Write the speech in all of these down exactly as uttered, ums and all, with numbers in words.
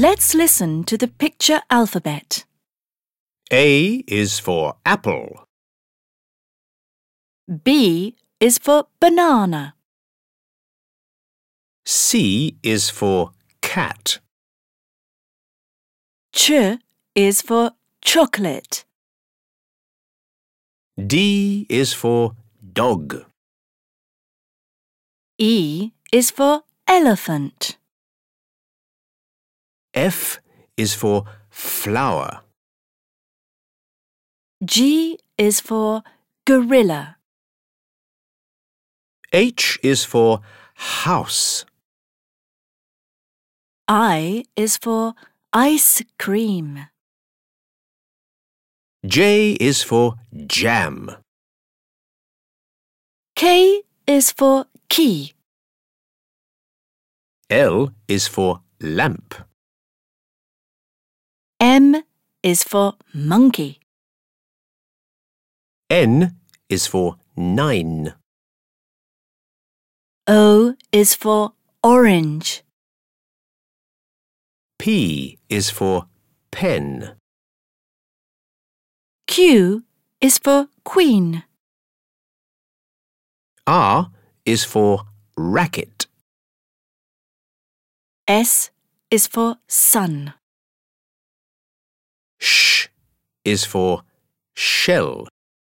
Let's listen to the picture alphabet. A is for apple. B is for banana. C is for cat. Ch is for chocolate. D is for dog. E is for elephant. F is for flower. G is for gorilla. H is for house. I is for ice cream. J is for jam. K is for key. L is for lamp. M is for monkey. N is for nine. O is for orange. P is for pen. Q is for queen. R is for racket. S is for sun. Sh is for shell.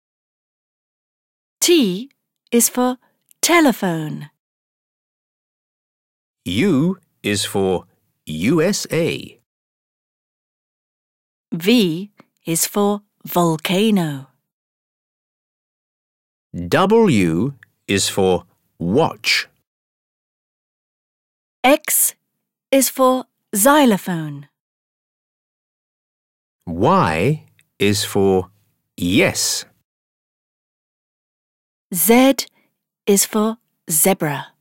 T is for telephone. U is for U S A. V is for volcano. W is for watch. X is for xylophone. Y is for yes. Z is for zebra.